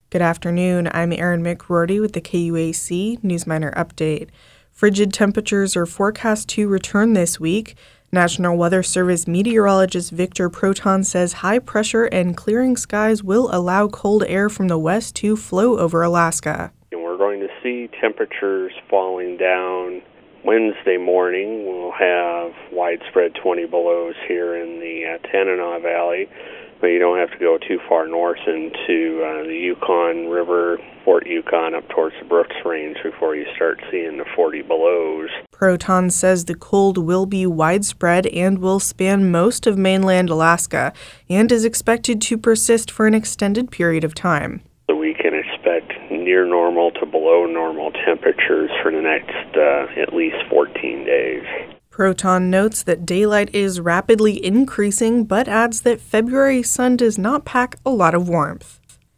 Good afternoon. I'm Erin McRorty with the KUAC Newsminer Update. Frigid temperatures are forecast to return this week. National Weather Service meteorologist Victor Proton says high pressure and clearing skies will allow cold air from the west to flow over Alaska. And we're going to see temperatures falling down Wednesday morning. We'll have widespread 20 belows here in the Tanana Valley, but you don't have to go too far north into the Yukon River, Fort Yukon, up towards the Brooks Range before you start seeing the 40 belows. Proton says the cold will be widespread and will span most of mainland Alaska and is expected to persist for an extended period of time. So we can expect near normal to below normal temperatures for the next at least 14 days. Proton notes that daylight is rapidly increasing, but adds that February's sun does not pack a lot of warmth.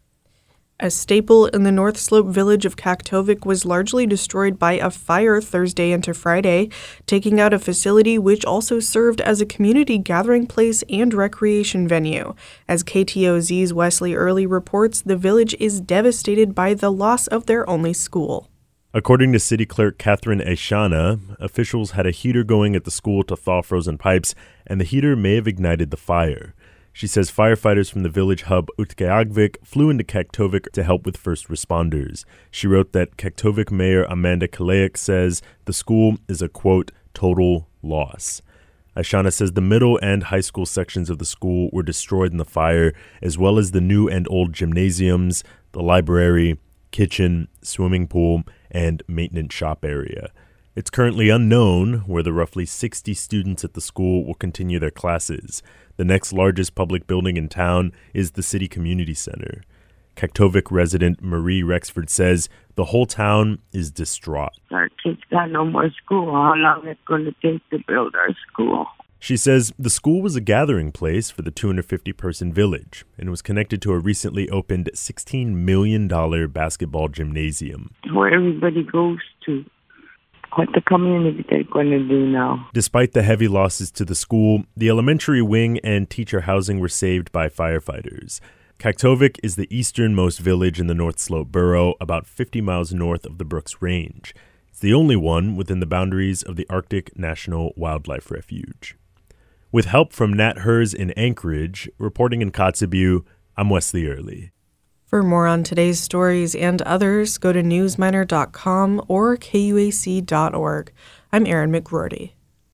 A staple in the North Slope village of Kaktovik was largely destroyed by a fire Thursday into Friday, taking out a facility which also served as a community gathering place and recreation venue. As KTOZ's Wesley Early reports, the village is devastated by the loss of their only school. According to City Clerk Catherine Eshana, officials had a heater going at the school to thaw frozen pipes, and the heater may have ignited the fire. She says firefighters from the village hub Utqiagvik flew into Kaktovik to help with first responders. She wrote that Kaktovik Mayor Amanda Kalaic says the school is a, quote, total loss. Ashana says the middle and high school sections of the school were destroyed in the fire, as well as the new and old gymnasiums, the library, kitchen, swimming pool, and maintenance shop area. It's currently unknown where the roughly 60 students at the school will continue their classes. The next largest public building in town is the City Community Center. Kaktovik resident Marie Rexford says the whole town is distraught. Our kids got no more school. How long it's going to take to build our school? She says the school was a gathering place for the 250-person village and was connected to a recently opened $16 million basketball gymnasium. Where everybody goes to. What the community they're going to do now. Despite the heavy losses to the school, the elementary wing and teacher housing were saved by firefighters. Kaktovik is the easternmost village in the North Slope borough, about 50 miles north of the Brooks Range. It's the only one within the boundaries of the Arctic National Wildlife Refuge. With help from Nat Hers in Anchorage, reporting in Kotzebue, I'm Wesley Early. For more on today's stories and others, go to newsminer.com or KUAC.org. I'm Erin McRorty.